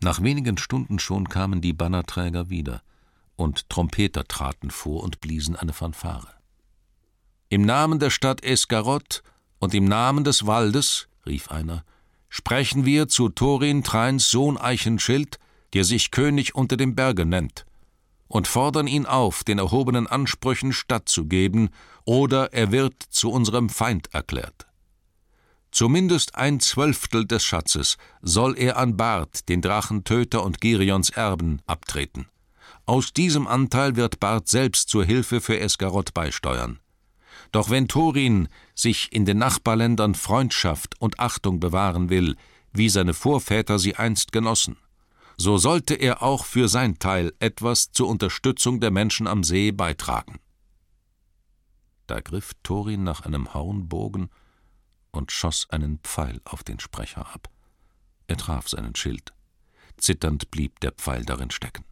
Nach wenigen Stunden schon kamen die Bannerträger wieder, und Trompeter traten vor und bliesen eine Fanfare. »Im Namen der Stadt Esgaroth und im Namen des Waldes«, rief einer, »sprechen wir zu Thorin Thrains Sohn Eichenschild, der sich König unter dem Berge nennt, und fordern ihn auf, den erhobenen Ansprüchen stattzugeben, oder er wird zu unserem Feind erklärt. Zumindest 1/12 des Schatzes soll er an Bart, den Drachentöter und Girions Erben, abtreten. Aus diesem Anteil wird Bart selbst zur Hilfe für Esgaroth beisteuern. Doch wenn Thorin sich in den Nachbarländern Freundschaft und Achtung bewahren will, wie seine Vorväter sie einst genossen, so sollte er auch für sein Teil etwas zur Unterstützung der Menschen am See beitragen.« Da griff Thorin nach einem Hornbogen und schoss einen Pfeil auf den Sprecher ab. Er traf seinen Schild. Zitternd blieb der Pfeil darin stecken.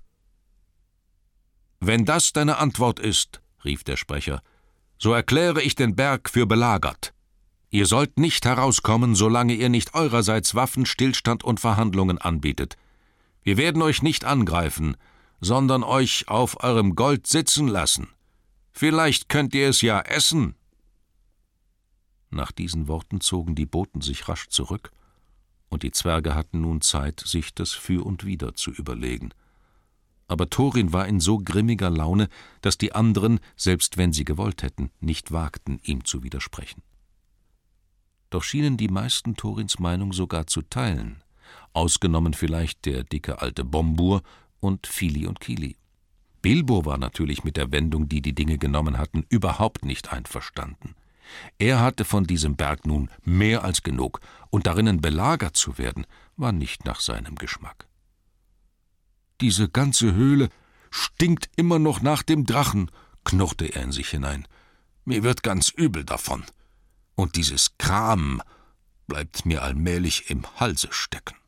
»Wenn das deine Antwort ist«, rief der Sprecher, »so erkläre ich den Berg für belagert. Ihr sollt nicht herauskommen, solange ihr nicht eurerseits Waffenstillstand und Verhandlungen anbietet. Wir werden euch nicht angreifen, sondern euch auf eurem Gold sitzen lassen. Vielleicht könnt ihr es ja essen.« Nach diesen Worten zogen die Boten sich rasch zurück, und die Zwerge hatten nun Zeit, sich das Für und Wider zu überlegen. Aber Thorin war in so grimmiger Laune, dass die anderen, selbst wenn sie gewollt hätten, nicht wagten, ihm zu widersprechen. Doch schienen die meisten Thorins Meinung sogar zu teilen, ausgenommen vielleicht der dicke alte Bombur und Fili und Kili. Bilbo war natürlich mit der Wendung, die die Dinge genommen hatten, überhaupt nicht einverstanden. Er hatte von diesem Berg nun mehr als genug, und darinnen belagert zu werden, war nicht nach seinem Geschmack. »Diese ganze Höhle stinkt immer noch nach dem Drachen«, knurrte er in sich hinein. »Mir wird ganz übel davon. Und dieses Kram bleibt mir allmählich im Halse stecken.«